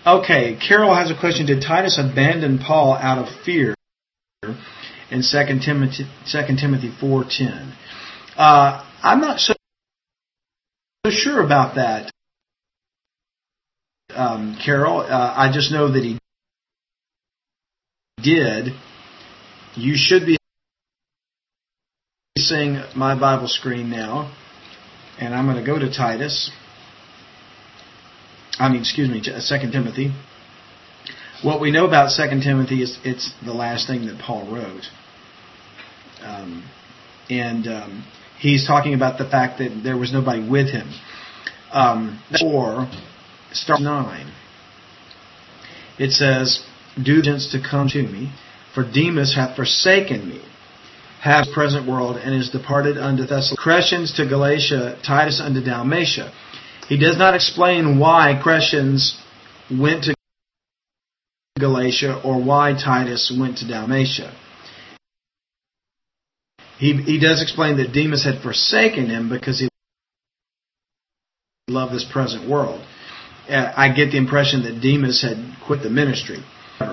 Okay, Carol has a question. Did Titus abandon Paul out of fear in 2 Timothy 4:10? I'm not so sure about that, Carol. I just know that he did. You should be seeing my Bible screen now, and I'm going to go to Titus. 2 Timothy. What we know about 2 Timothy is it's the last thing that Paul wrote. He's talking about the fact that there was nobody with him. Start 9. It says, "Do diligence to come to me, for Demas hath forsaken me, hath the present world, and is departed unto Thessalonica. Crescens to Galatia, Titus unto Dalmatia." He does not explain why Crescens went to Galatia or why Titus went to Dalmatia. He does explain that Demas had forsaken him because he loved this present world. I get the impression that Demas had quit the ministry.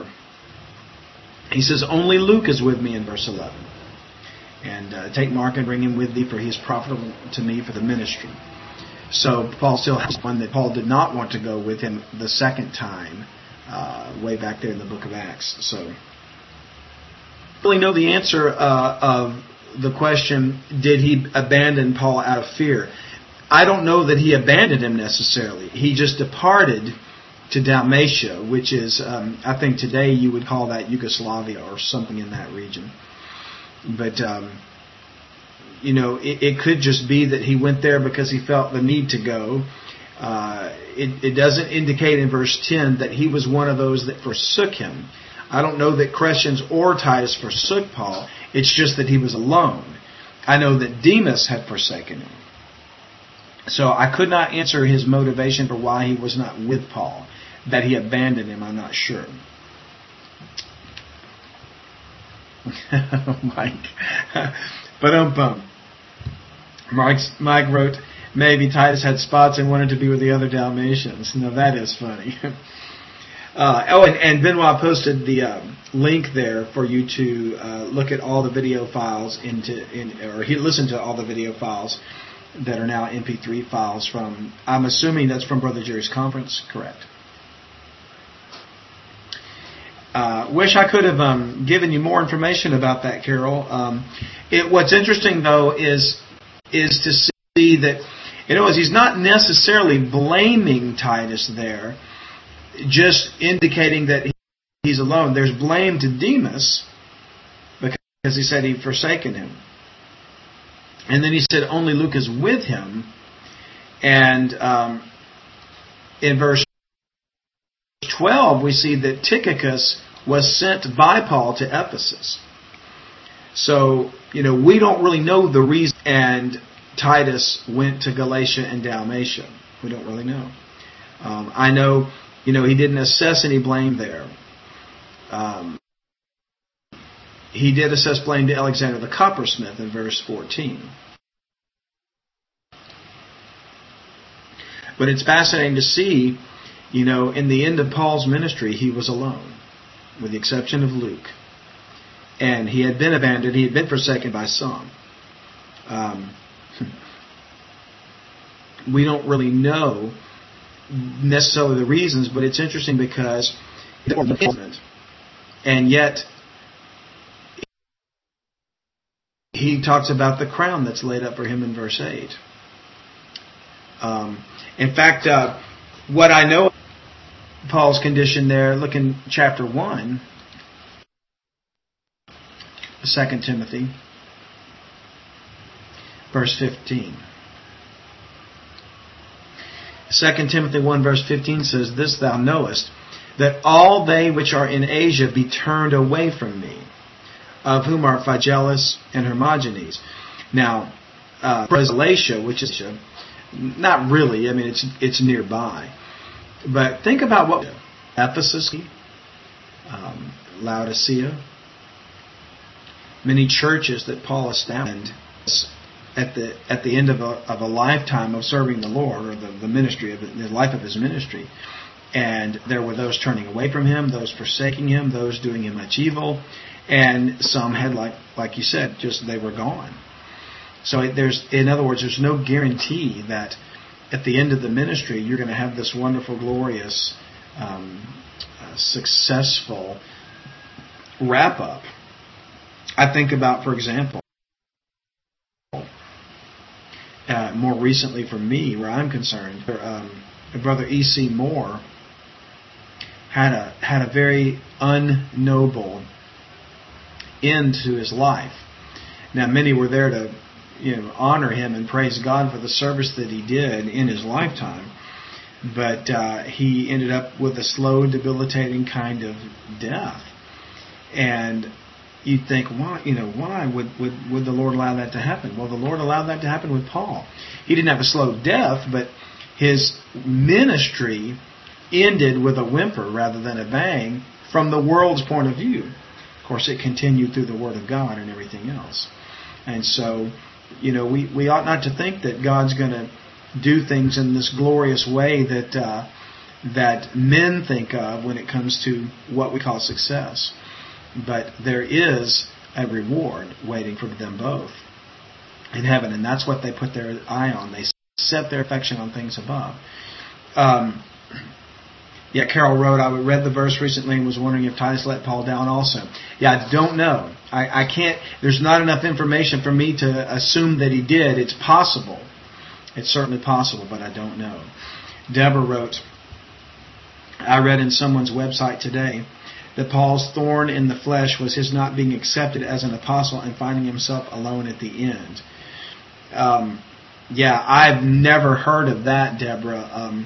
He says, "Only Luke is with me," in verse 11. "And take Mark and bring him with thee, for he is profitable to me for the ministry." So Paul still has one that Paul did not want to go with him the second time, way back there in the book of Acts. So, really know the answer of the question, did he abandon Paul out of fear? I don't know that he abandoned him necessarily. He just departed to Dalmatia, which is, I think today you would call that Yugoslavia or something in that region. But, it could just be that he went there because he felt the need to go. It doesn't indicate in verse 10 that he was one of those that forsook him. I don't know that Crescens or Titus forsook Paul. It's just that he was alone. I know that Demas had forsaken him. So I could not answer his motivation for why he was not with Paul. That he abandoned him, I'm not sure. Mike. Ba-dum-bum. Mike wrote, "Maybe Titus had spots and wanted to be with the other Dalmatians." Now that is funny. And Benoit posted the link there for you to look at all the video files listen to all the video files that are now MP3 files from, I'm assuming that's from Brother Jerry's conference, correct? Wish I could have given you more information about that, Carol. What's interesting, though, is to see that, as he's not necessarily blaming Titus there, just indicating that he's alone. There's blame to Demas because he said he'd forsaken him. And then he said only Luke is with him. And in verse 12, we see that Tychicus was sent by Paul to Ephesus. So, we don't really know the reason. And Titus went to Galatia and Dalmatia. We don't really know. I know, he didn't assess any blame there. He did assess blame to Alexander the coppersmith in verse 14. But it's fascinating to see, in the end of Paul's ministry, he was alone, with the exception of Luke. And he had been abandoned, he had been forsaken by some. We don't really know necessarily the reasons, but it's interesting because and yet he talks about the crown that's laid up for him in verse 8. In fact, what I know of Paul's condition there, look in chapter 1, 2 Timothy, verse 15. 2 Timothy 1 verse 15 says, "This thou knowest, that all they which are in Asia be turned away from me, of whom are Phygellus and Hermogenes." Now, Galatia, which is not really, it's nearby. But think about what Ephesus, Laodicea, many churches that Paul established at the end of a lifetime of serving the Lord, or the ministry of the life of his ministry. And there were those turning away from him, those forsaking him, those doing him much evil. And some had, like you said, just they were gone. So in other words, there's no guarantee that at the end of the ministry you're going to have this wonderful, glorious, successful wrap-up. I think about, for example, more recently for me, where I'm concerned, Brother E.C. Moore had a very unnoble end to his life. Now, many were there to honor him and praise God for the service that he did in his lifetime, but he ended up with a slow, debilitating kind of death. And you'd think, why would the Lord allow that to happen? Well, the Lord allowed that to happen with Paul. He didn't have a slow death, but his ministry ended with a whimper rather than a bang from the world's point of view. Of course, it continued through the Word of God and everything else. And so, we ought not to think that God's going to do things in this glorious way that men think of when it comes to what we call success. But there is a reward waiting for them both in heaven, and that's what they put their eye on. They set their affection on things above. Carol wrote, I read the verse recently and was wondering if Titus let Paul down also. I don't know. I can't, there's not enough information for me to assume that he did. It's possible. It's certainly possible, but I don't know. Deborah wrote, I read in someone's website today that Paul's thorn in the flesh was his not being accepted as an apostle and finding himself alone at the end. I've never heard of that, Deborah,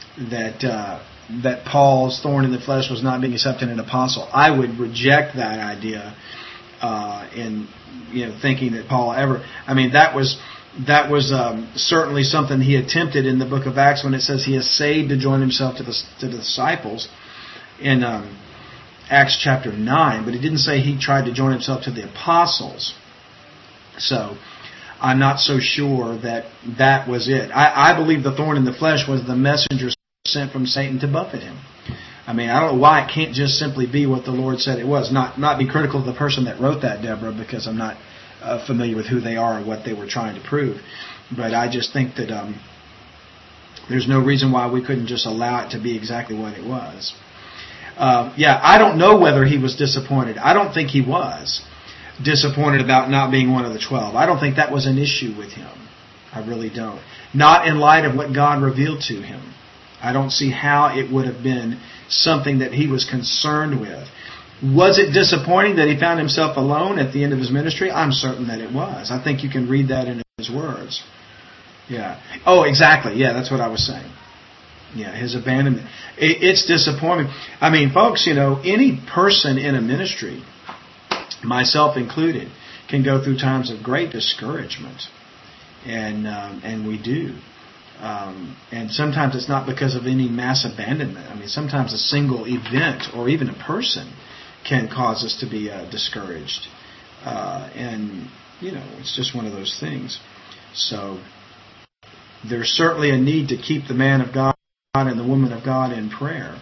that Paul's thorn in the flesh was not being accepted as an apostle. I would reject that idea in thinking that Paul ever... that was certainly something he attempted in the book of Acts when it says he essayed to join himself to the disciples in Acts chapter 9, but it didn't say he tried to join himself to the apostles. So I'm not so sure that was it. I believe the thorn in the flesh was the messenger sent from Satan to buffet him. I don't know why it can't just simply be what the Lord said it was. Not be critical of the person that wrote that, Deborah, because I'm not familiar with who they are and what they were trying to prove. But I just think that there's no reason why we couldn't just allow it to be exactly what it was. I don't know whether he was disappointed. I don't think he was disappointed about not being one of the 12. I don't think that was an issue with him. I really don't. Not in light of what God revealed to him. I don't see how it would have been something that he was concerned with. Was it disappointing that he found himself alone at the end of his ministry? I'm certain that it was. I think you can read that in his words. Yeah. Oh, exactly. Yeah, that's what I was saying. Yeah, his abandonment. It's disappointing. Folks, any person in a ministry, myself included, can go through times of great discouragement. And we do. And sometimes it's not because of any mass abandonment. Sometimes a single event or even a person can cause us to be discouraged. And it's just one of those things. So there's certainly a need to keep the man of God and the woman of God in prayer.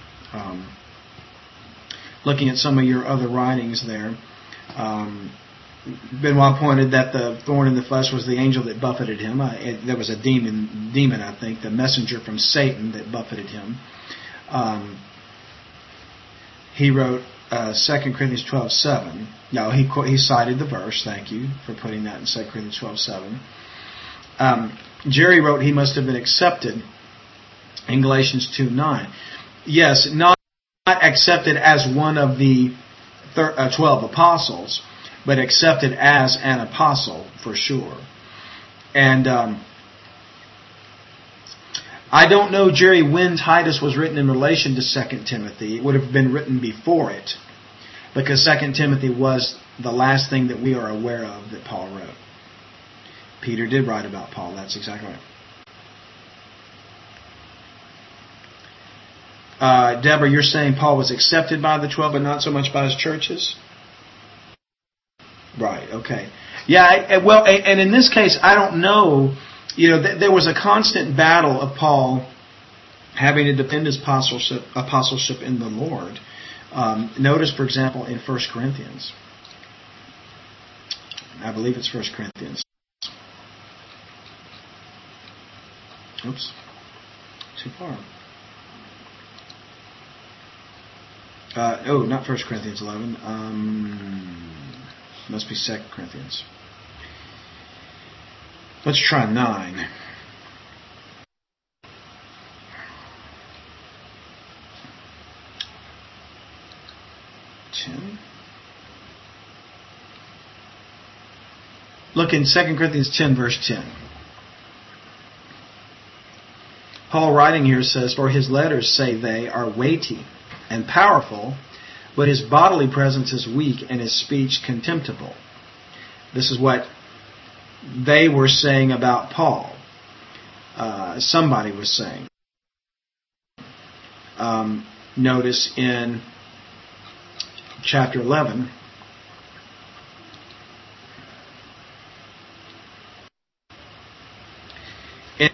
Looking at some of your other writings there, Benoit pointed that the thorn in the flesh was the angel that buffeted him. There was a demon, I think, the messenger from Satan that buffeted him. He wrote 2 Corinthians 12:7. No, he cited the verse. Thank you for putting that in 2 Corinthians 12:7. Jerry wrote he must have been accepted in Galatians 2:9. Yes, not accepted as one of the 12 apostles, but accepted as an apostle for sure. And I don't know, Jerry, when Titus was written in relation to 2 Timothy. It would have been written before it, because 2 Timothy was the last thing that we are aware of that Paul wrote. Peter did write about Paul. That's exactly right. Deborah, you're saying Paul was accepted by the 12, but not so much by his churches? Right, okay. Yeah, and in this case, I don't know. There was a constant battle of Paul having to defend his apostleship in the Lord. Notice, for example, in 1 Corinthians. I believe it's 1 Corinthians. Oops. Too far. Not 1 Corinthians 11. Must be 2 Corinthians. Let's try 9. Look in 2 Corinthians 10, verse 10. Paul writing here says, "For his letters, say they, are weighty and powerful, but his bodily presence is weak and his speech contemptible." This is what they were saying about Paul. Somebody was saying. Notice in chapter 11, in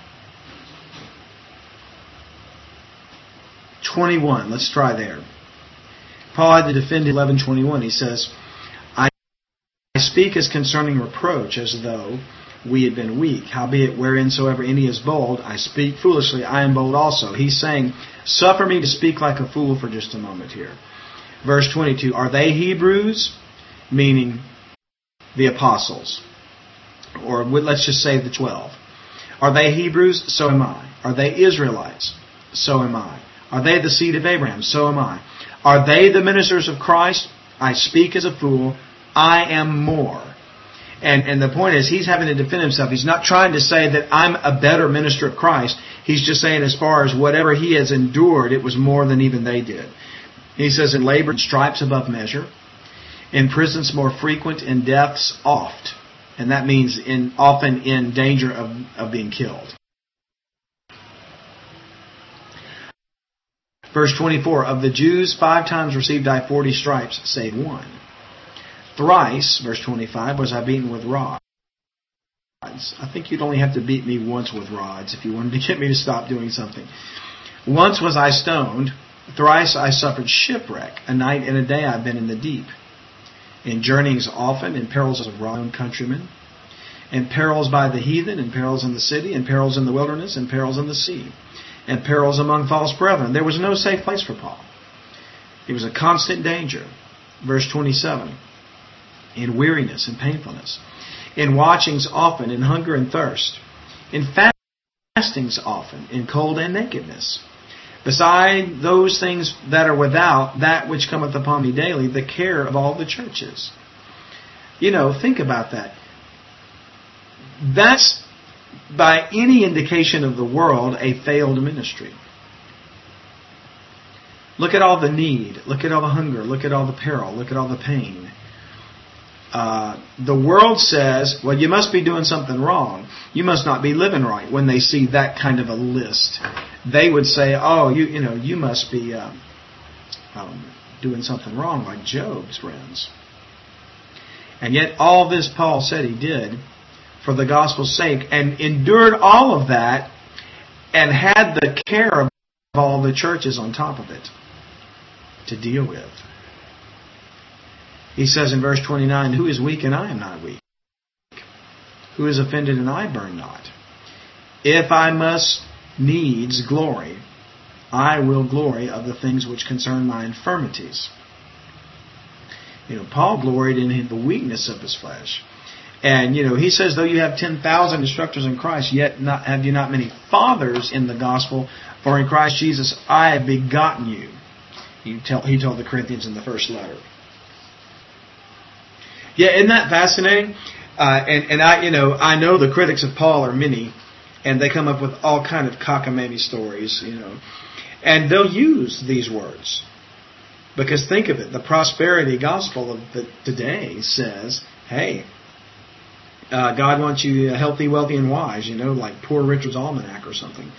21, let's try there. Paul had to defend 11:21. He says, "I speak as concerning reproach, as though we had been weak. Howbeit, whereinsoever any is bold, I speak foolishly, I am bold also." He's saying, suffer me to speak like a fool for just a moment here. Verse 22, "Are they Hebrews?" Meaning the apostles. Or let's just say the 12. "Are they Hebrews? So am I. Are they Israelites? So am I. Are they the seed of Abraham? So am I. Are they the ministers of Christ? I speak as a fool. I am more." And the point is, he's having to defend himself. He's not trying to say that I'm a better minister of Christ. He's just saying as far as whatever he has endured, it was more than even they did. He says, "In labor and stripes above measure, in prisons more frequent, in deaths oft." And that means often in danger of being killed. Verse 24, "Of the Jews 5 times received I 40 stripes, save one. Thrice," verse 25, "was I beaten with rods." I think you'd only have to beat me once with rods if you wanted to get me to stop doing something. "Once was I stoned. Thrice I suffered shipwreck. A night and a day I've been in the deep. In journeyings often, in perils of my own countrymen, in perils by the heathen, in perils in the city, in perils in the wilderness, in perils in the sea, and perils among false brethren." There was no safe place for Paul. It was a constant danger. Verse 27, "In weariness and painfulness, in watchings often, in hunger and thirst, in fastings often, in cold and nakedness. Beside those things that are without, that which cometh upon me daily, the care of all the churches." Think about that. That's, by any indication of the world, a failed ministry. Look at all the need. Look at all the hunger. Look at all the peril. Look at all the pain. The world says, well, you must be doing something wrong. You must not be living right. When they see that kind of a list, they would say, "Oh, you must be doing something wrong," like Job's friends. And yet, all this Paul said he did for the gospel's sake, and endured all of that, and had the care of all the churches on top of it to deal with. He says in verse 29, "Who is weak and I am not weak? Who is offended and I burn not? If I must needs glory, I will glory of the things which concern my infirmities." Paul gloried in the weakness of his flesh. And, he says, "Though you have 10,000 instructors in Christ, yet have you not many fathers in the gospel, for in Christ Jesus I have begotten you." He told the Corinthians in the first letter. Yeah, isn't that fascinating? And I know the critics of Paul are many, and they come up with all kind of cockamamie stories, and they'll use these words. Because think of it, the prosperity gospel of today says, hey, God wants you healthy, wealthy, and wise, like Poor Richard's Almanac or something.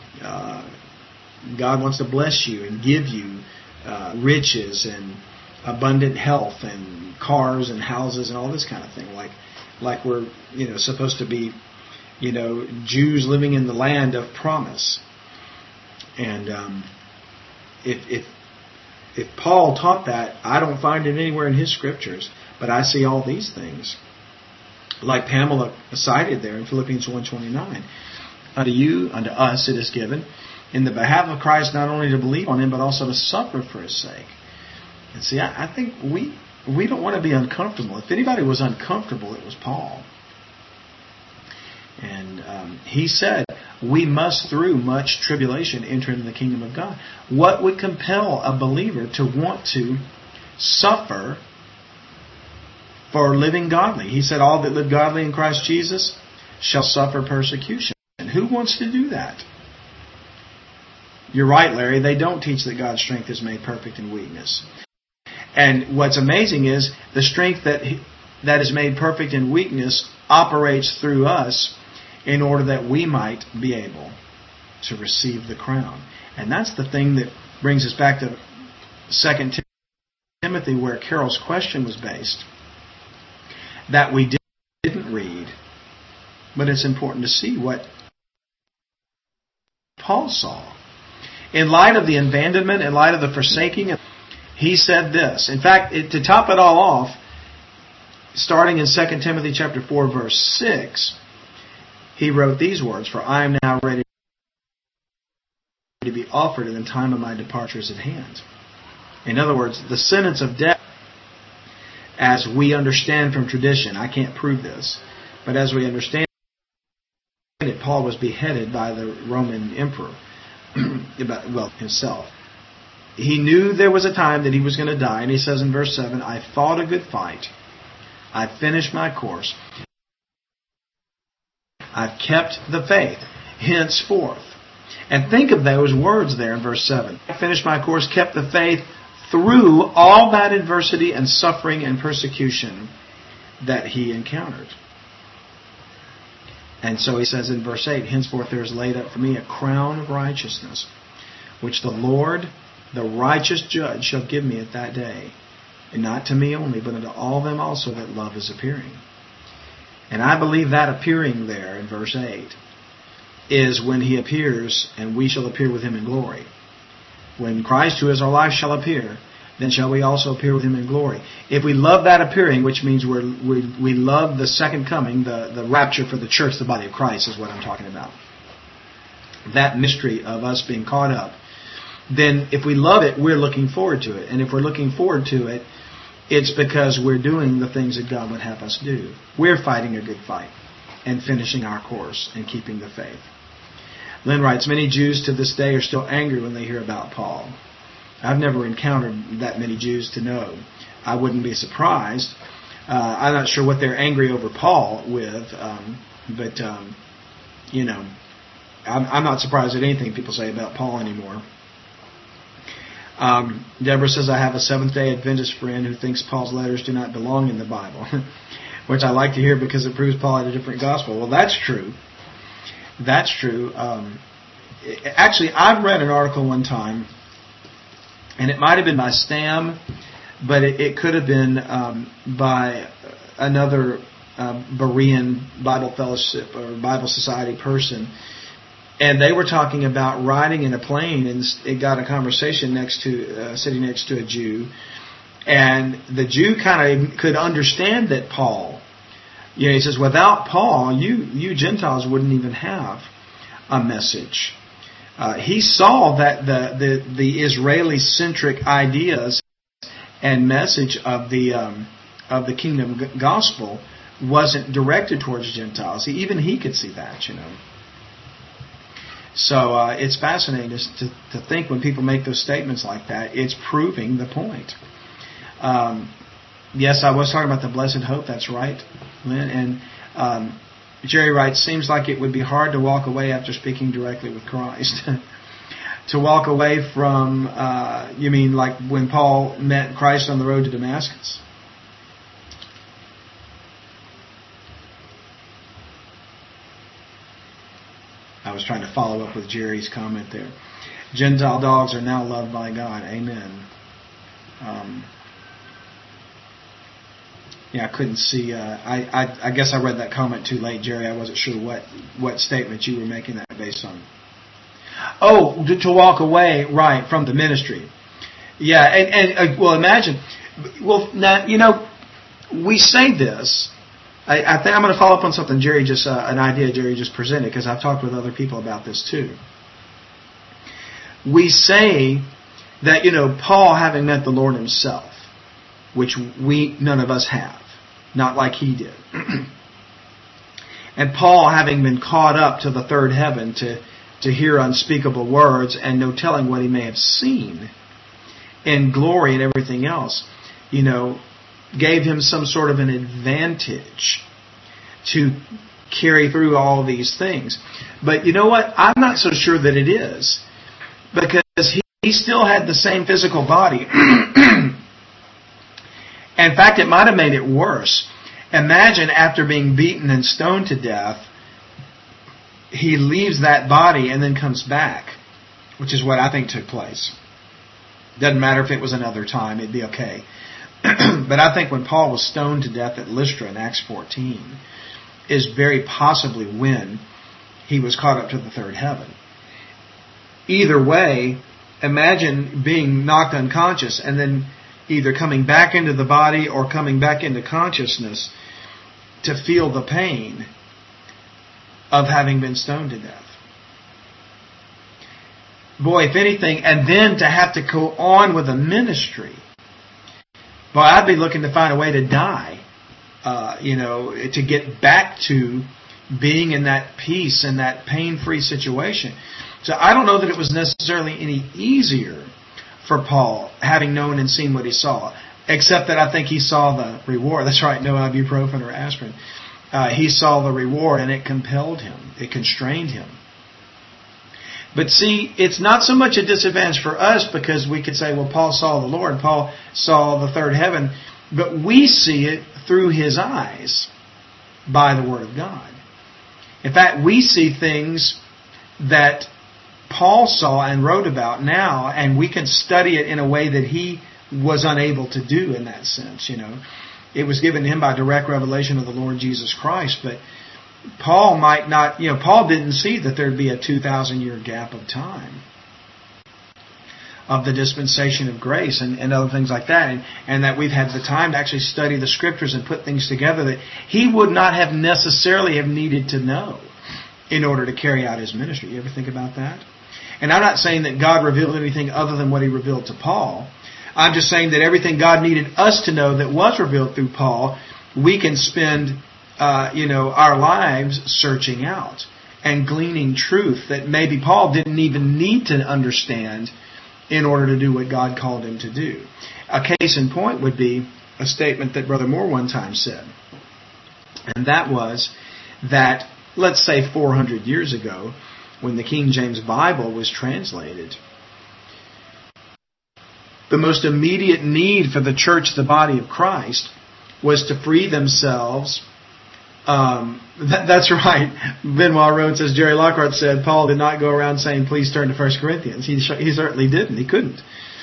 God wants to bless you and give you riches and abundant health and cars and houses and all this kind of thing. Like we're supposed to be Jews living in the land of promise. And if Paul taught that, I don't find it anywhere in his scriptures, but I see all these things. Like Pamela cited there in Philippians 1:29. Unto you, unto us it is given, in the behalf of Christ, not only to believe on Him, but also to suffer for His sake. And see, I think we don't want to be uncomfortable. If anybody was uncomfortable, it was Paul. And he said, we must through much tribulation enter into the kingdom of God. What would compel a believer to want to suffer for living godly? He said, all that live godly in Christ Jesus shall suffer persecution. And who wants to do that? You're right, Larry. They don't teach that God's strength is made perfect in weakness. And what's amazing is the strength that is made perfect in weakness operates through us in order that we might be able to receive the crown. And that's the thing that brings us back to 2 Timothy, where Carol's question was based, that we didn't read. But it's important to see what Paul saw. In light of the abandonment, in light of the forsaking, he said this. In fact, to top it all off, starting in 2 Timothy chapter 4, verse 6, he wrote these words, for I am now ready to be offered, and the time of my departure is at hand. In other words, the sentence of death, as we understand from tradition, I can't prove this, but as we understand it, Paul was beheaded by the Roman emperor, himself. He knew there was a time that he was going to die, and he says in verse 7, I fought a good fight. I finished my course. I've kept the faith henceforth. And think of those words there in verse 7. I finished my course, kept the faith through all that adversity and suffering and persecution that he encountered. And so he says in verse 8, henceforth there is laid up for me a crown of righteousness, which the Lord, the righteous judge, shall give me at that day. And not to me only, but unto all them also that love is appearing. And I believe that appearing there in verse 8 is when He appears and we shall appear with Him in glory. When Christ, who is our life, shall appear, then shall we also appear with Him in glory. If we love that appearing, which means we love the second coming, the rapture for the church, the body of Christ is what I'm talking about. That mystery of us being caught up. Then if we love it, we're looking forward to it. And if we're looking forward to it, it's because we're doing the things that God would have us do. We're fighting a good fight and finishing our course and keeping the faith. Lynn writes, many Jews to this day are still angry when they hear about Paul. I've never encountered that many Jews to know. I wouldn't be surprised. I'm not sure what they're angry over Paul with, but I'm not surprised at anything people say about Paul anymore. Deborah says, I have a Seventh-day Adventist friend who thinks Paul's letters do not belong in the Bible, which I like to hear because it proves Paul had a different gospel. Well, that's true. That's true. Actually, I've read an article one time, and it might have been by Stam, but it could have been by another Berean Bible Fellowship or Bible Society person. And they were talking about riding in a plane, and it got a conversation sitting next to a Jew. And the Jew kind of could understand that Paul, he says, without Paul, you Gentiles wouldn't even have a message. He saw that the Israeli-centric ideas and message of the kingdom gospel wasn't directed towards Gentiles. Even he could see that, So it's fascinating to think when people make those statements like that, it's proving the point. Yes, I was talking about the blessed hope. That's right, Lynn. And Jerry writes, seems like it would be hard to walk away after speaking directly with Christ. To walk away from, you mean like when Paul met Christ on the road to Damascus? I was trying to follow up with Jerry's comment there. Gentile dogs are now loved by God. Amen. I couldn't see. I guess I read that comment too late, Jerry. I wasn't sure what statement you were making that based on. Oh, to walk away, right, from the ministry. Yeah, and well, imagine. Well, now, we say this. I think I'm going to follow up on something an idea Jerry just presented, because I've talked with other people about this too. We say that, Paul having met the Lord himself, which none of us have, not like he did. And Paul having been caught up to the third heaven to hear unspeakable words and no telling what he may have seen in glory and everything else, gave him some sort of an advantage to carry through all these things. But you know what? I'm not so sure that it is, because he still had the same physical body. In fact, it might have made it worse. Imagine after being beaten and stoned to death, he leaves that body and then comes back, which is what I think took place. Doesn't matter if it was another time, it'd be okay. But I think when Paul was stoned to death at Lystra in Acts 14 is very possibly when he was caught up to the third heaven. Either way, imagine being knocked unconscious and then either coming back into the body or coming back into consciousness to feel the pain of having been stoned to death. Boy, if anything, and then to have to go on with a ministry. Boy, I'd be looking to find a way to die, to get back to being in that peace and that pain-free situation. So I don't know that it was necessarily any easier for Paul, having known and seen what he saw, except that I think he saw the reward. That's right, no ibuprofen or aspirin. He saw the reward, and it compelled him. It constrained him. But see, it's not so much a disadvantage for us, because we could say, well, Paul saw the Lord, Paul saw the third heaven, but we see it through his eyes by the Word of God. In fact, we see things that Paul saw and wrote about now, and we can study it in a way that he was unable to do in that sense. It was given to him by direct revelation of the Lord Jesus Christ, but Paul might not, Paul didn't see that there'd be a 2,000-year gap of time of the dispensation of grace and other things like that, and that we've had the time to actually study the Scriptures and put things together that he would not have necessarily have needed to know in order to carry out his ministry. You ever think about that? And I'm not saying that God revealed anything other than what he revealed to Paul. I'm just saying that everything God needed us to know that was revealed through Paul, we can spend our lives searching out and gleaning truth that maybe Paul didn't even need to understand in order to do what God called him to do. A case in point would be a statement that Brother Moore one time said. And that was that, let's say 400 years ago, when the King James Bible was translated, the most immediate need for the church, the body of Christ, was to free themselves. That's right. Benoit wrote, says Jerry Lockhart said, Paul did not go around saying, please turn to 1 Corinthians. He certainly didn't. He couldn't.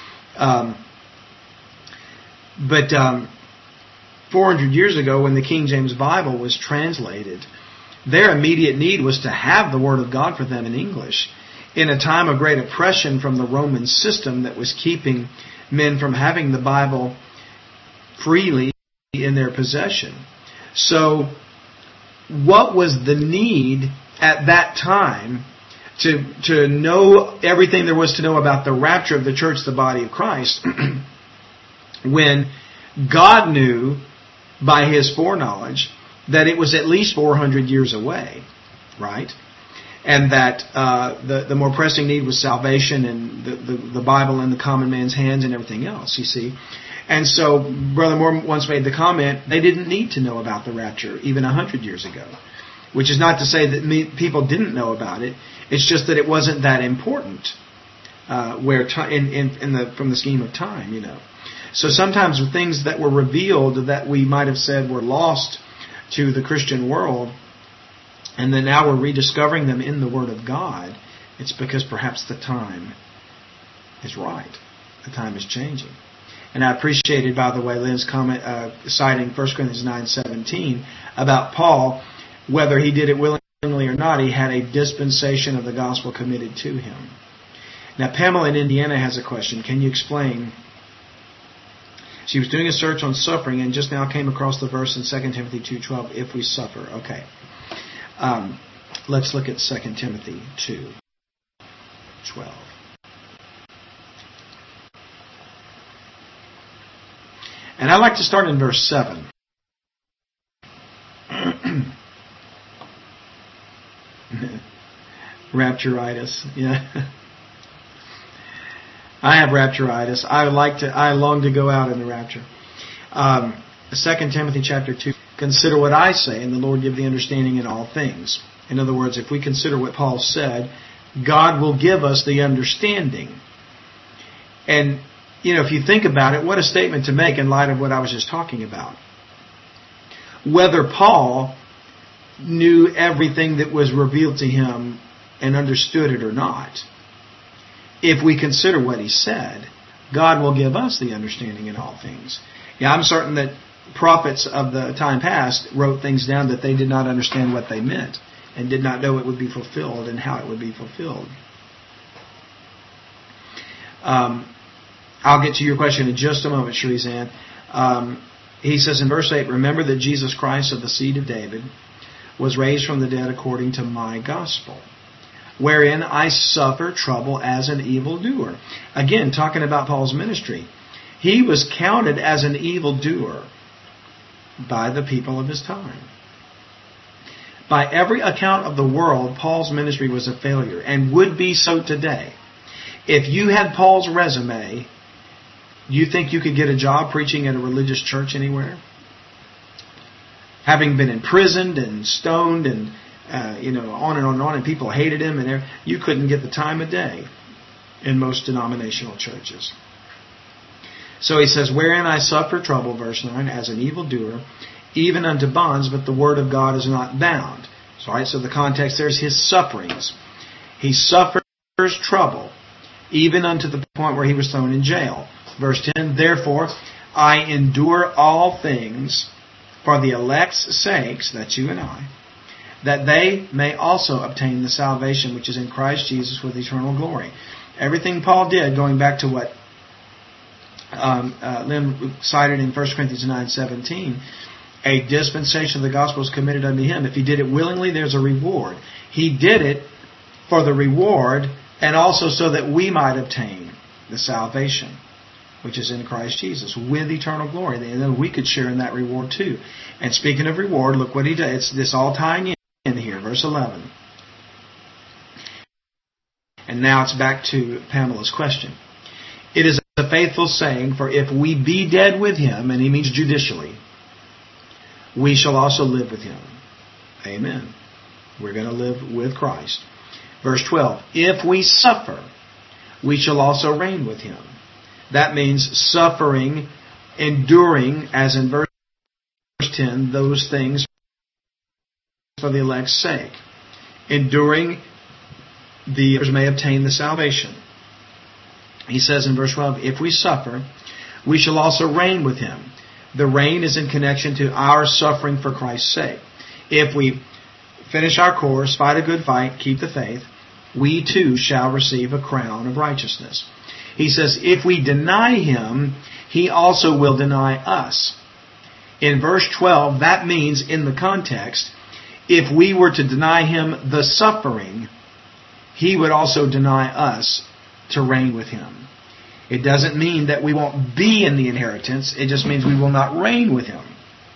But 400 years ago, when the King James Bible was translated, their immediate need was to have the Word of God for them in English in a time of great oppression from the Roman system that was keeping men from having the Bible freely in their possession. So what was the need at that time to know everything there was to know about the rapture of the church, the body of Christ, when God knew by His foreknowledge that it was at least 400 years away, right? And that the more pressing need was salvation and the Bible in the common man's hands and everything else, you see. And so Brother Moore once made the comment, they didn't need to know about the rapture even 100 years ago. Which is not to say that people didn't know about it. It's just that it wasn't that important from the scheme of time, you know. So sometimes the things that were revealed that we might have said were lost to the Christian world, and then now we're rediscovering them in the Word of God, it's because perhaps the time is right. The time is changing. And I appreciated, by the way, Lynn's comment citing 1 Corinthians 9:17 about Paul, whether he did it willingly or not, he had a dispensation of the gospel committed to him. Now, Pamela in Indiana has a question. Can you explain? She was doing a search on suffering and just now came across the verse in 2 Timothy 2:12, if we suffer. Okay. Let's look at 2 Timothy 2:12. And I'd like to start in verse 7. Rapturitis. Yeah. I have rapturitis. I long to go out in the rapture. 2 Timothy chapter 2. Consider what I say, and the Lord give the understanding in all things. In other words, if we consider what Paul said, God will give us the understanding. And, if you think about it, what a statement to make in light of what I was just talking about. Whether Paul knew everything that was revealed to him and understood it or not, if we consider what he said, God will give us the understanding in all things. Yeah, I'm certain that prophets of the time past wrote things down that they did not understand what they meant and did not know it would be fulfilled and how it would be fulfilled. I'll get to your question in just a moment, Shrizan. He says in verse 8, remember that Jesus Christ of the seed of David was raised from the dead according to my gospel, wherein I suffer trouble as an evildoer. Again, talking about Paul's ministry. He was counted as an evildoer by the people of his time. By every account of the world, Paul's ministry was a failure and would be so today. If you had Paul's resume, do you think you could get a job preaching at a religious church anywhere? Having been imprisoned and stoned and on and on, and people hated him, and you couldn't get the time of day in most denominational churches. So he says, wherein I suffer trouble, verse 9, as an evildoer, even unto bonds, but the word of God is not bound. So the context there is his sufferings. He suffers trouble, even unto the point where he was thrown in jail. Verse 10, therefore I endure all things for the elect's sakes, that's you and I, that they may also obtain the salvation which is in Christ Jesus with eternal glory. Everything Paul did, going back to what Lynn cited in 1 Corinthians 9:17, a dispensation of the gospel is committed unto him. If he did it willingly, there's a reward. He did it for the reward and also so that we might obtain the salvation which is in Christ Jesus with eternal glory. And then we could share in that reward too. And speaking of reward, look what he does. It's this all tying in here, verse 11. And now it's back to Pamela's question. It is a faithful saying, for if we be dead with him, and he means judicially, we shall also live with him. Amen. We're going to live with Christ. Verse 12. If we suffer, we shall also reign with him. That means suffering, enduring, as in verse 10, those things for the elect's sake. Enduring, the others may obtain the salvation. He says in verse 12, if we suffer, we shall also reign with him. The reign is in connection to our suffering for Christ's sake. If we finish our course, fight a good fight, keep the faith, we too shall receive a crown of righteousness. He says, if we deny him, he also will deny us. In verse 12, that means, in the context, if we were to deny him the suffering, he would also deny us to reign with him. It doesn't mean that we won't be in the inheritance. It just means we will not reign with him.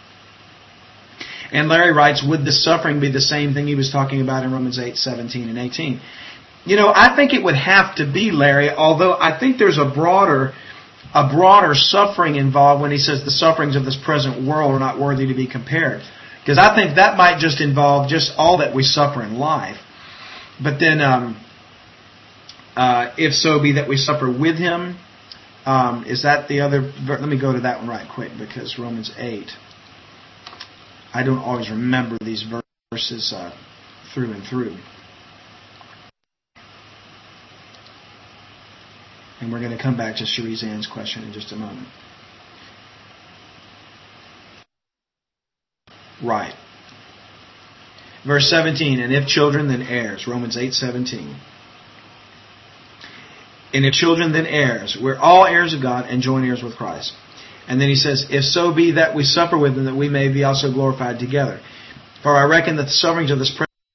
And Larry writes, would the suffering be the same thing he was talking about in Romans 8:17 and 18? I think it would have to be, Larry, although I think there's a broader suffering involved when he says the sufferings of this present world are not worthy to be compared. Because I think that might just involve just all that we suffer in life. But then, if so be that we suffer with him, is that the other? Let me go to that one right quick, because Romans 8, I don't always remember these verses through and through. And we're going to come back to Cherise Ann's question in just a moment. Right. Verse 17, and if children, then heirs. Romans 8:17. And if children, then heirs. We're all heirs of God and joint heirs with Christ. And then he says, if so be that we suffer with him, that we may be also glorified together. For I reckon that the sufferings of this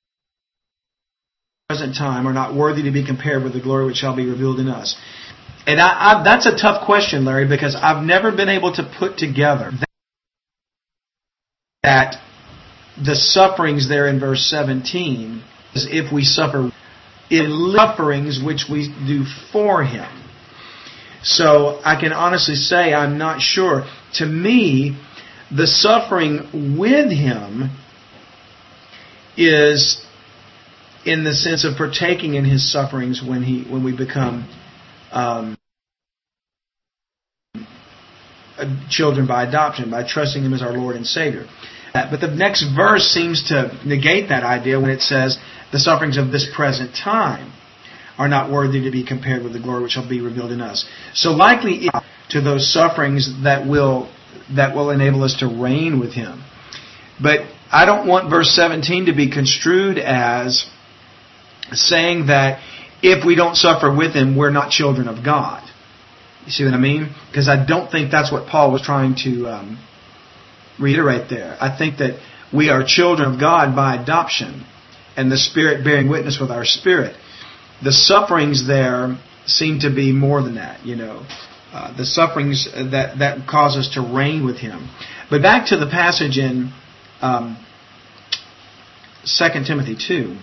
present time are not worthy to be compared with the glory which shall be revealed in us. And that's a tough question, Larry, because I've never been able to put together that the sufferings there in verse 17 is if we suffer in sufferings which we do for him. So I can honestly say I'm not sure. To me, the suffering with him is in the sense of partaking in his sufferings when we become children by adoption, by trusting him as our Lord and Savior. But the next verse seems to negate that idea when it says, the sufferings of this present time are not worthy to be compared with the glory which shall be revealed in us. So likely to those sufferings that will enable us to reign with him. But I don't want verse 17 to be construed as saying that if we don't suffer with him, we're not children of God. You see what I mean? Because I don't think that's what Paul was trying to reiterate there. I think that we are children of God by adoption, and the Spirit bearing witness with our spirit. The sufferings there seem to be more than that, the sufferings that cause us to reign with him. But back to the passage in 2 Timothy 2.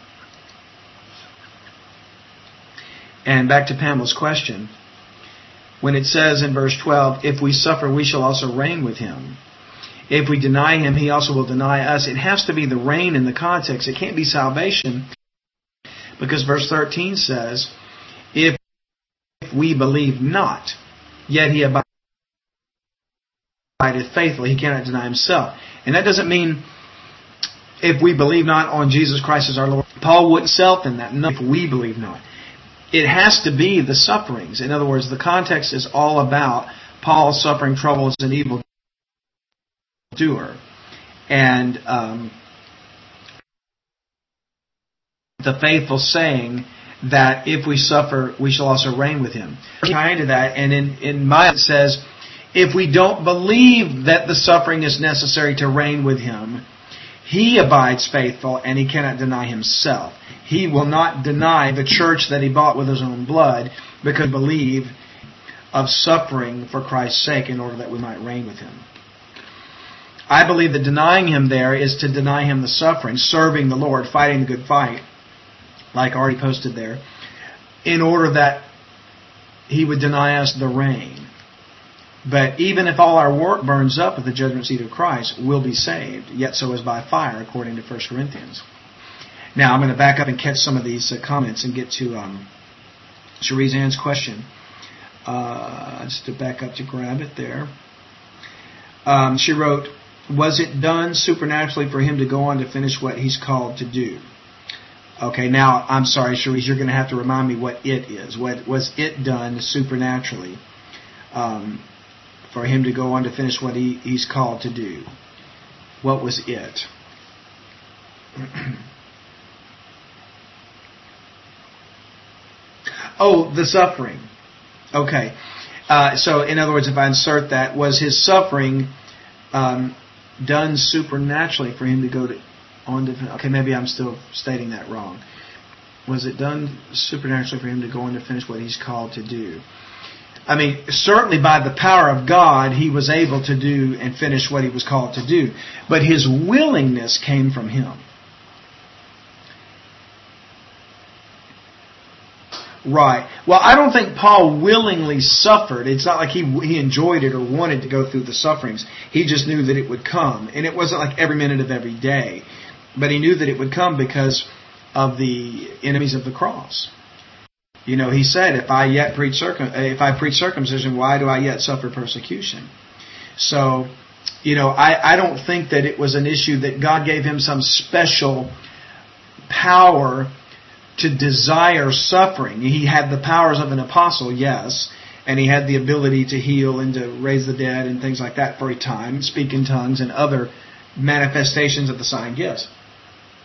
And back to Pamela's question. When it says in verse 12, if we suffer, we shall also reign with him. If we deny him, he also will deny us. It has to be the reign in the context. It can't be salvation. Because verse 13 says, if we believe not, yet he abideth faithfully, he cannot deny himself. And that doesn't mean if we believe not on Jesus Christ as our Lord. Paul wouldn't self in that. No, if we believe not. It has to be the sufferings. In other words, the context is all about Paul suffering troubles and evil doer. And the faithful saying that if we suffer, we shall also reign with him. Tied to that, and in Maya it says, if we don't believe that the suffering is necessary to reign with him, he abides faithful and he cannot deny himself. He will not deny the church that he bought with his own blood because we believe of suffering for Christ's sake in order that we might reign with him. I believe that denying him there is to deny him the suffering, serving the Lord, fighting the good fight, like already posted there, in order that he would deny us the reign. But even if all our work burns up at the judgment seat of Christ, we'll be saved, yet so is by fire, according to 1 Corinthians. Now, I'm going to back up and catch some of these comments and get to Cherise Ann's question. Just to back up to grab it there. She wrote, was it done supernaturally for him to go on to finish what he's called to do? Okay, now, I'm sorry, Cherise, you're going to have to remind me what it is. What was it done supernaturally for him to go on to finish what he's called to do? What was it? Oh, the suffering. Okay. So, in other words, if I insert that, was his suffering done supernaturally for him to go on to... Okay, maybe I'm still stating that wrong. Was it done supernaturally for him to go on to finish what he's called to do? I mean, certainly by the power of God, he was able to do and finish what he was called to do. But his willingness came from him. Right. Well, I don't think Paul willingly suffered. It's not like he enjoyed it or wanted to go through the sufferings. He just knew that it would come. And it wasn't like every minute of every day. But he knew that it would come because of the enemies of the cross. You know, he said, if I preach circumcision, why do I yet suffer persecution? So, you know, I don't think that it was an issue that God gave him some special power to desire suffering. He had the powers of an apostle, yes, and he had the ability to heal and to raise the dead and things like that for a time, speak in tongues and other manifestations of the sign gifts.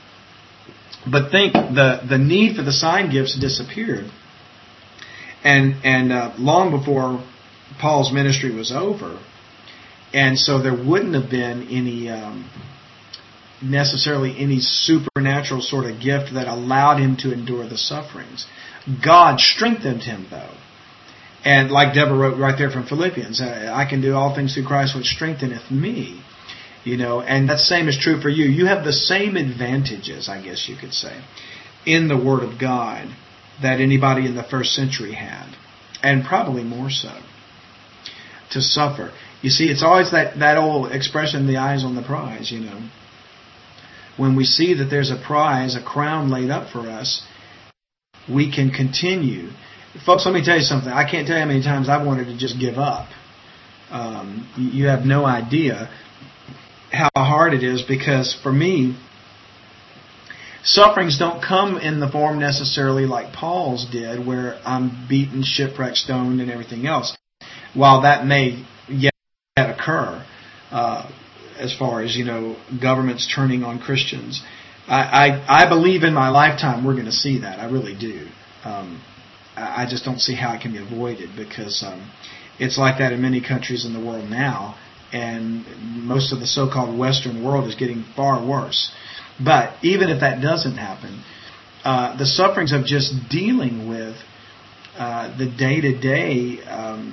But think, the need for the sign gifts disappeared. And long before Paul's ministry was over. And so there wouldn't have been any necessarily any supernatural sort of gift that allowed him to endure the sufferings. God strengthened him, though. And like Deborah wrote right there from Philippians, I can do all things through Christ which strengtheneth me. You know, and that same is true for you. You have the same advantages, I guess you could say, in the Word of God that anybody in the first century had. And probably more so. To suffer. You see, it's always that old expression, the eyes on the prize, you know. When we see that there's a prize, a crown laid up for us, we can continue. Folks, let me tell you something. I can't tell you how many times I've wanted to just give up. You have no idea how hard it is, because for me, sufferings don't come in the form necessarily like Paul's did, where I'm beaten, shipwrecked, stoned, and everything else. While that may yet occur, as far as, you know, governments turning on Christians, I believe in my lifetime we're going to see that. I really do. I just don't see how it can be avoided, because it's like that in many countries in the world now. And most of the so-called Western world is getting far worse. But even if that doesn't happen, the sufferings of just dealing with the day-to-day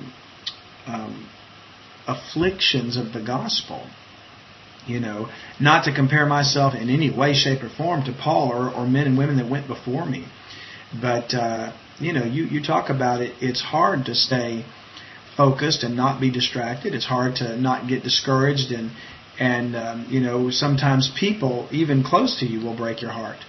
afflictions of the gospel, you know, not to compare myself in any way, shape, or form to Paul or men and women that went before me. But, you know, you talk about it, it's hard to stay focused and not be distracted. It's hard to not get discouraged, and you know, sometimes people even close to you will break your heart,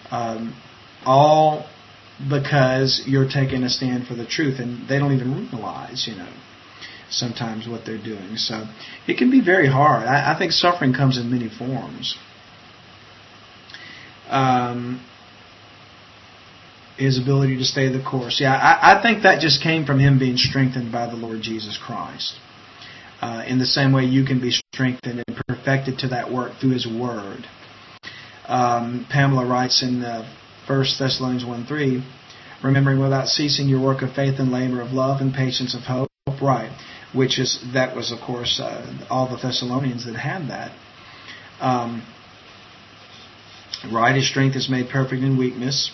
all because you're taking a stand for the truth, and they don't even realize, you know, sometimes what they're doing. So it can be very hard. I think suffering comes in many forms. His ability to stay the course. Yeah, I think that just came from him being strengthened by the Lord Jesus Christ. In the same way you can be strengthened and perfected to that work through His Word. Pamela writes in 1 Thessalonians 1:3, remembering without ceasing your work of faith and labor of love and patience of hope. Right. That was, of course, all the Thessalonians that had that. Right, His strength is made perfect in weakness.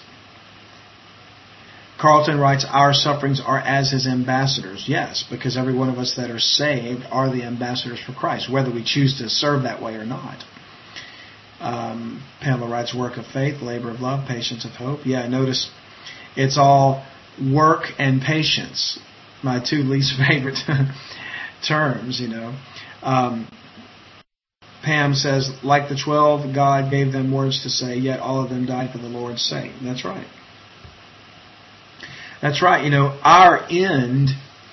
Carlton writes, our sufferings are as His ambassadors. Yes, because every one of us that are saved are the ambassadors for Christ, whether we choose to serve that way or not. Pamela writes, work of faith, labor of love, patience of hope. Yeah, notice it's all work and patience, my two least favorite terms, you know. Pam says, like the 12, God gave them words to say, yet all of them died for the Lord's sake. That's right. That's right. You know, our end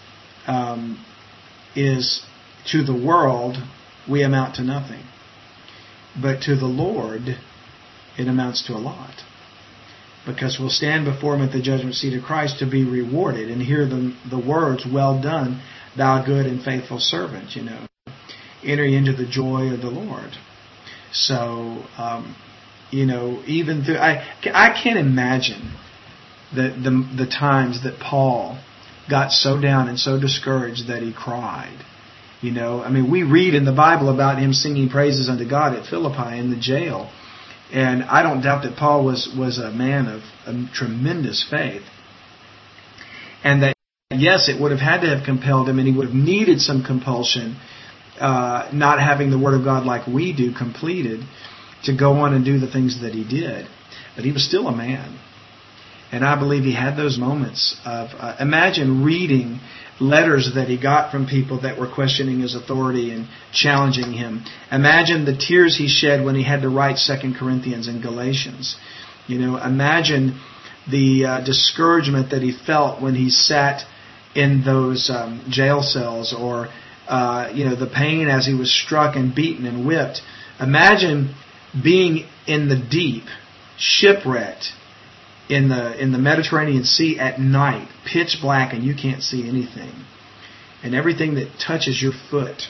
is, to the world, we amount to nothing. But to the Lord, it amounts to a lot. Because we'll stand before Him at the judgment seat of Christ to be rewarded and hear the words, well done, thou good and faithful servant, you know. Enter into the joy of the Lord. So, you know, even through, I can't imagine the times that Paul got so down and so discouraged that he cried. You know, I mean, we read in the Bible about him singing praises unto God at Philippi in the jail. And I don't doubt that Paul was a man of a tremendous faith. And that, yes, it would have had to have compelled him, and he would have needed some compulsion, not having the Word of God like we do completed, to go on and do the things that he did. But he was still a man. And I believe he had those moments of, imagine reading letters that he got from people that were questioning his authority and challenging him. Imagine the tears he shed when he had to write 2 Corinthians and Galatians. You know, imagine the discouragement that he felt when he sat in those jail cells, or you know, the pain as he was struck and beaten and whipped. Imagine being in the deep, shipwrecked, in the Mediterranean Sea at night, pitch black, and you can't see anything. And everything that touches your foot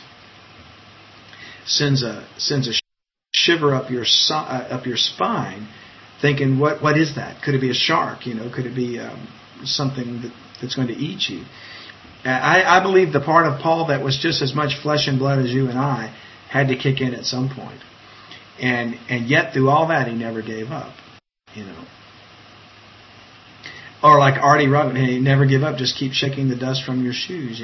sends a shiver up your spine thinking, what is that? Could it be a shark? Could it be something that's going to eat you? I believe the part of Paul that was just as much flesh and blood as you and I had to kick in at some point. And yet through all that, he never gave up. Or like Artie Rugman, hey, never give up, just keep shaking the dust from your shoes,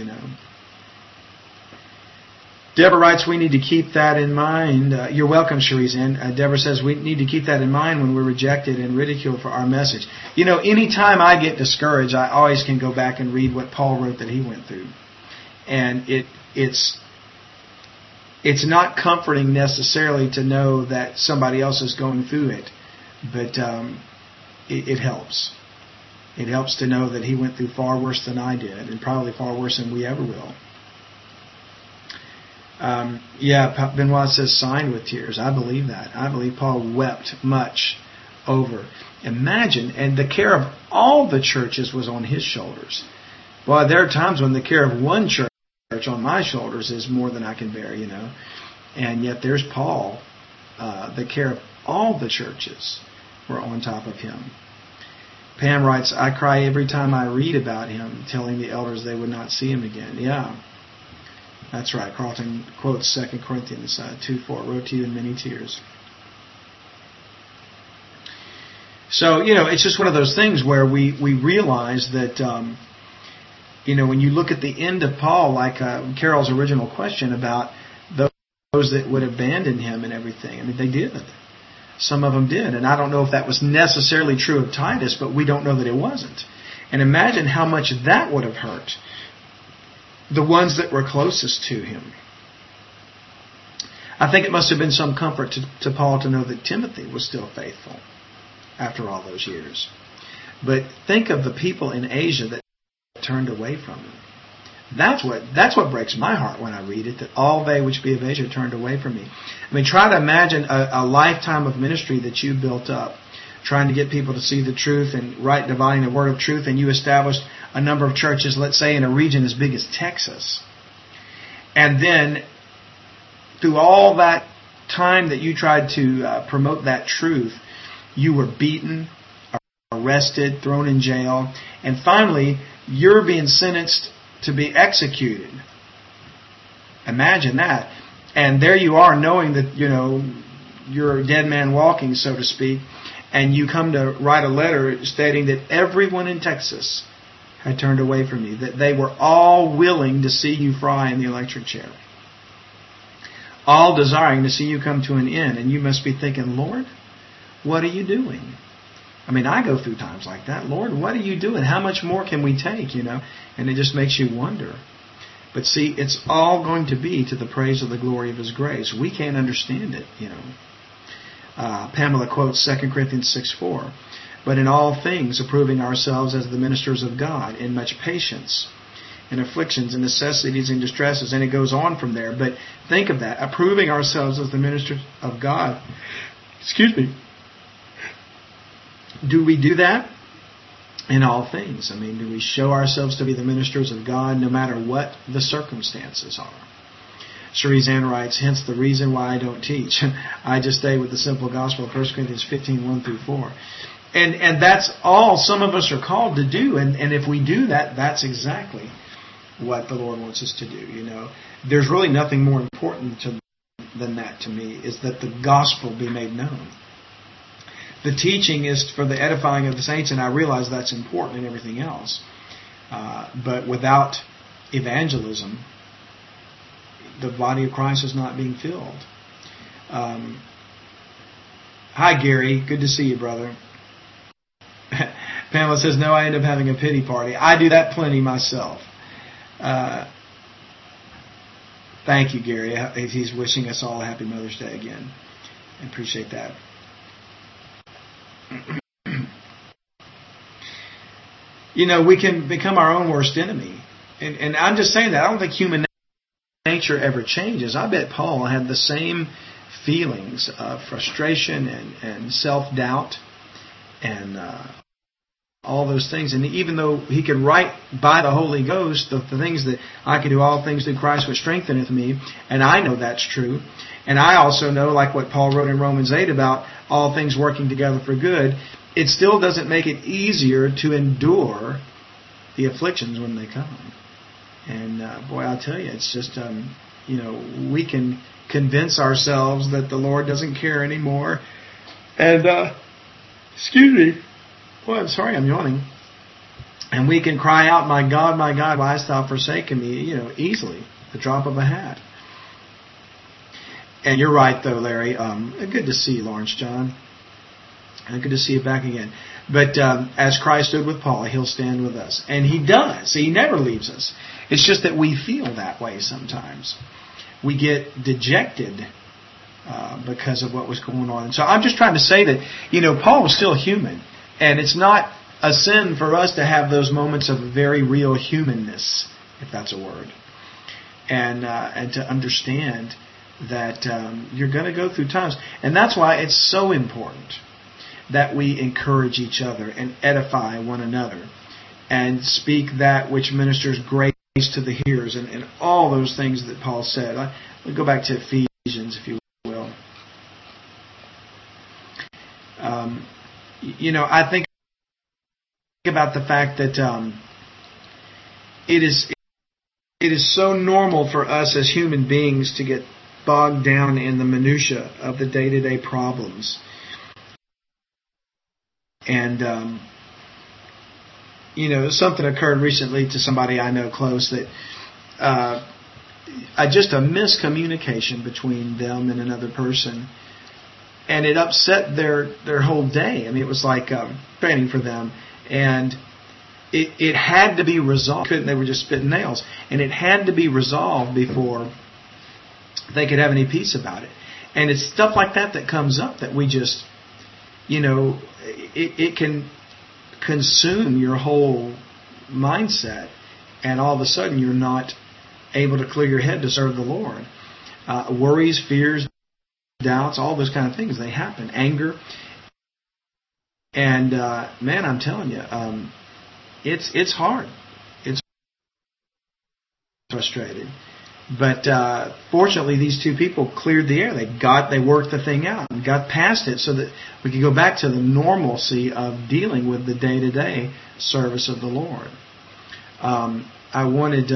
Deborah writes, we need to keep that in mind. You're welcome, Cherise. And Deborah says, we need to keep that in mind when we're rejected and ridiculed for our message. Anytime I get discouraged, I always can go back and read what Paul wrote that he went through. And it's not comforting necessarily to know that somebody else is going through it, but it helps. It helps to know that he went through far worse than I did, and probably far worse than we ever will. Benoit says, signed with tears. I believe that. I believe Paul wept much over. Imagine, and the care of all the churches was on his shoulders. Boy, there are times when the care of one church on my shoulders is more than I can bear, And yet there's Paul. The care of all the churches were on top of him. Pam writes, I cry every time I read about him, telling the elders they would not see him again. Yeah. That's right. Carlton quotes 2 Corinthians 2:4, wrote to you in many tears. So, it's just one of those things where we realize that, when you look at the end of Paul, like Carol's original question about those that would abandon him and everything. I mean, they did. Some of them did. And I don't know if that was necessarily true of Titus, but we don't know that it wasn't. And imagine how much that would have hurt the ones that were closest to him. I think it must have been some comfort to Paul to know that Timothy was still faithful after all those years. But think of the people in Asia that turned away from him. That's what breaks my heart when I read it, that all they which be of Asia turned away from me. I mean, try to imagine a lifetime of ministry that you built up, trying to get people to see the truth and right dividing the word of truth, and you established a number of churches, let's say in a region as big as Texas. And then through all that time that you tried to promote that truth, you were beaten, arrested, thrown in jail, and finally you're being sentenced to be executed. Imagine that. And there you are knowing that, you're a dead man walking, so to speak, and you come to write a letter stating that everyone in Texas had turned away from you, that they were all willing to see you fry in the electric chair, all desiring to see you come to an end. And you must be thinking, Lord, what are you doing? I mean, I go through times like that. Lord, what are you doing? How much more can we take, And it just makes you wonder. But see, it's all going to be to the praise of the glory of His grace. We can't understand it, Pamela quotes 2 Corinthians 6:4. But in all things, approving ourselves as the ministers of God, in much patience, in afflictions, and necessities, and distresses. And it goes on from there. But think of that. Approving ourselves as the ministers of God. Do we do that? In all things. I mean, do we show ourselves to be the ministers of God no matter what the circumstances are? Cherise Ann writes, hence the reason why I don't teach. I just stay with the simple gospel of 1 Corinthians 15:1-4. And that's all some of us are called to do. And if we do that, that's exactly what the Lord wants us to do. There's really nothing more important than that to me, is that the gospel be made known. The teaching is for the edifying of the saints, and I realize that's important and everything else. But without evangelism, the body of Christ is not being filled. Hi, Gary. Good to see you, brother. Pamela says, no, I end up having a pity party. I do that plenty myself. Thank you, Gary. He's wishing us all a happy Mother's Day again. I appreciate that. We can become our own worst enemy. And I'm just saying that. I don't think human nature ever changes. I bet Paul had the same feelings of frustration and self-doubt and all those things. And even though he could write by the Holy Ghost the things that I can do all things through Christ which strengtheneth me, and I know that's true. And I also know, like what Paul wrote in Romans 8 about all things working together for good, it still doesn't make it easier to endure the afflictions when they come. And boy, I'll tell you, it's just, we can convince ourselves that the Lord doesn't care anymore. And, excuse me. Well, I'm sorry, I'm yawning. And we can cry out, my God, why hast thou forsaken me, easily, the drop of a hat. And you're right, though, Larry. Good to see you, Lawrence John. Good to see you back again. But as Christ stood with Paul, He'll stand with us. And He does. He never leaves us. It's just that we feel that way sometimes. We get dejected because of what was going on. And so I'm just trying to say that, Paul was still human. And it's not a sin for us to have those moments of very real humanness, if that's a word. And to understand that you're going to go through times. And that's why it's so important that we encourage each other and edify one another and speak that which ministers grace to the hearers and all those things that Paul said. We'll go back to Ephesians, if you will. I think about the fact that it is so normal for us as human beings to get bogged down in the minutia of the day-to-day problems. And, something occurred recently to somebody I know close that just a miscommunication between them and another person. And it upset their whole day. I mean, it was like training for them. And it had to be resolved. They were just spitting nails. And it had to be resolved before they could have any peace about it. And it's stuff like that comes up that we just, it can consume your whole mindset. And all of a sudden you're not able to clear your head to serve the Lord. Worries, fears, doubts, all those kind of things, they happen. Anger. And, man, I'm telling you, it's hard. It's frustrating. But fortunately, these two people cleared the air. They worked the thing out and got past it so that we could go back to the normalcy of dealing with the day-to-day service of the Lord. I wanted...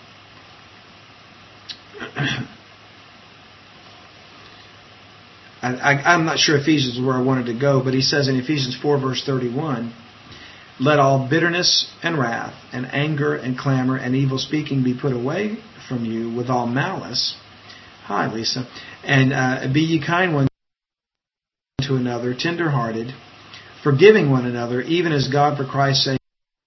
I'm not sure Ephesians is where I wanted to go, but he says in Ephesians 4, verse 31, let all bitterness and wrath and anger and clamor and evil speaking be put away from you with all malice. Hi, Lisa. And be ye kind one to another, tender-hearted, forgiving one another, even as God for Christ's sake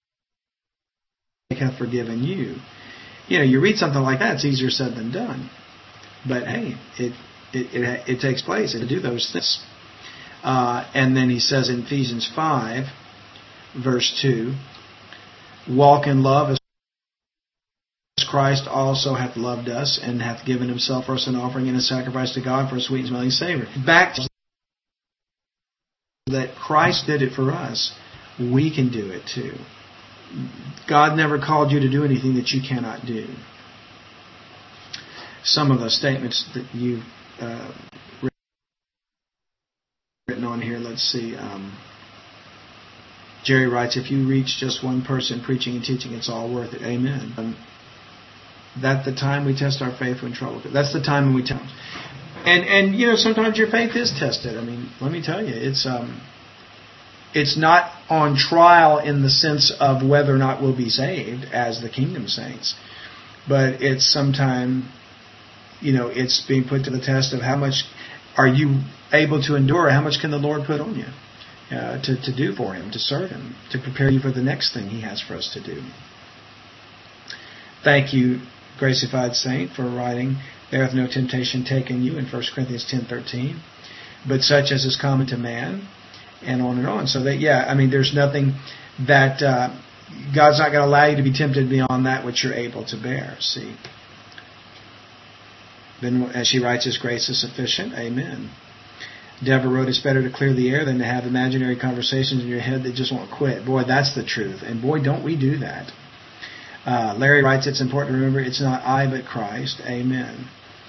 hath forgiven you. You read something like that, it's easier said than done. But hey, it takes place to do those things. And then he says in Ephesians 5, verse 2, walk in love as Christ also hath loved us and hath given himself for us an offering and a sacrifice to God for a sweet smelling savor. Back to that Christ did it for us, we can do it too. God never called you to do anything that you cannot do. Some of the statements that you've written on here, let's see. Jerry writes, if you reach just one person preaching and teaching, it's all worth it. Amen. That's the time we test our faith when trouble. That's the time when we test. And sometimes your faith is tested. I mean, let me tell you, it's not on trial in the sense of whether or not we'll be saved as the kingdom saints, but it's sometime, it's being put to the test of how much are you able to endure, how much can the Lord put on you to do for Him, to serve Him, to prepare you for the next thing He has for us to do. Thank you, Gracified Saint, for writing, there hath no temptation taken you in 1 Corinthians 10:13, but such as is common to man, and on and on. So that, there's nothing that God's not going to allow you to be tempted beyond that which you're able to bear. See. Then, as she writes, His grace is sufficient. Amen. Deborah wrote, it's better to clear the air than to have imaginary conversations in your head that just won't quit. Boy, that's the truth. And boy, don't we do that. Larry writes, it's important to remember it's not I but Christ. Amen.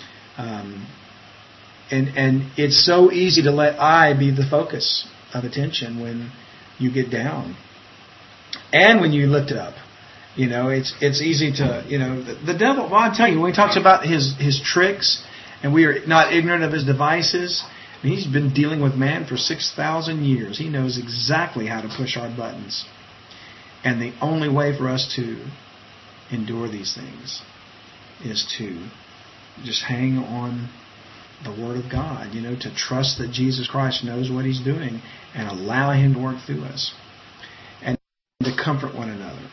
And it's so easy to let I be the focus of attention when you get down. And when you lift it up. You know, it's easy to, you know, the devil, well, I'll tell you, when he talks about his tricks, and we are not ignorant of his devices, I mean, he's been dealing with man for 6,000 years. He knows exactly how to push our buttons. And the only way for us to endure these things is to just hang on the Word of God, you know, to trust that Jesus Christ knows what He's doing and allow Him to work through us. And to comfort one another.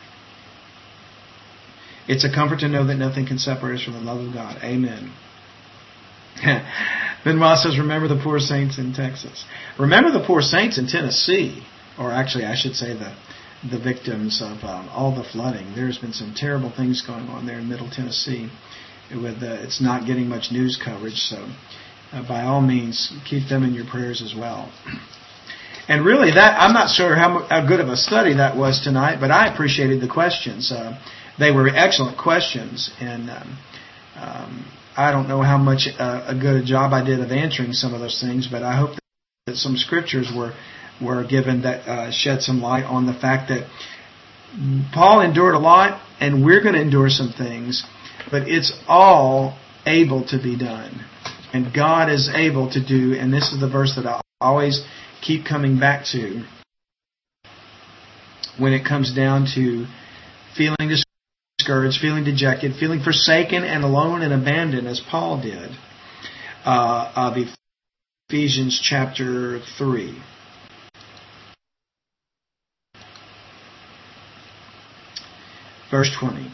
It's a comfort to know that nothing can separate us from the love of God. Amen. Benoit says, remember the poor saints in Texas. Remember the poor saints in Tennessee. Or actually, I should say the victims of all the flooding. There's been some terrible things going on there in Middle Tennessee. It's not getting much news coverage, so by all means, keep them in your prayers as well. And really, I'm not sure how good of a study that was tonight, but I appreciated the questions. They were excellent questions, and I don't know how much a good job I did of answering some of those things, but I hope that some scriptures were given that shed some light on the fact that Paul endured a lot, and we're going to endure some things, but it's all able to be done. And God is able to do, and this is the verse that I always keep coming back to when it comes down to feeling discouraged, feeling dejected, feeling forsaken and alone and abandoned, as Paul did, of Ephesians chapter 3. Verse 20.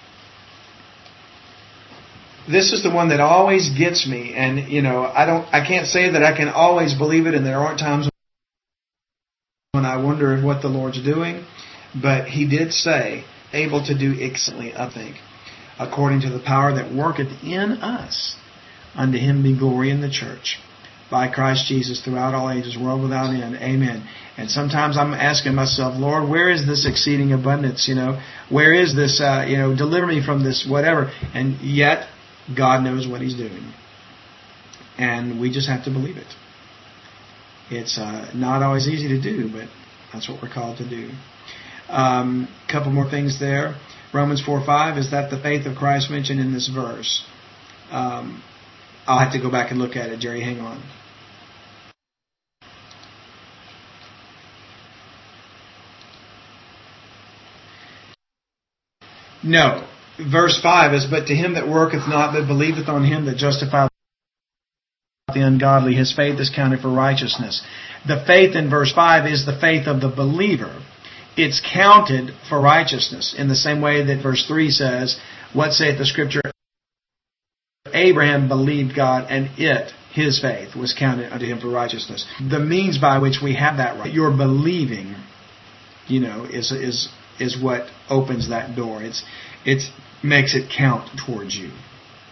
This is the one that always gets me, and you know, I can't say that I can always believe it, and there aren't times when I wonder what the Lord's doing, but He did say, able to do excellently, I think, according to the power that worketh in us. Unto Him be glory in the church, by Christ Jesus, throughout all ages, world without end. Amen. And sometimes I'm asking myself, Lord, where is this exceeding abundance? You know, where is this? Deliver me from this, whatever. And yet, God knows what He's doing, and we just have to believe it. It's not always easy to do, but that's what we're called to do. Couple more things there. Romans 4:5, is that the faith of Christ mentioned in this verse? I'll have to go back and look at it, Jerry. Hang on. No. Verse 5 is, but to him that worketh not, but believeth on Him that justifieth the ungodly, his faith is counted for righteousness. The faith in verse 5 is the faith of the believer. It's counted for righteousness in the same way that verse 3 says, what saith the Scripture? Abraham believed God, and his faith, was counted unto him for righteousness. The means by which we have that right, your believing, you know, is what opens that door. It makes it count towards you.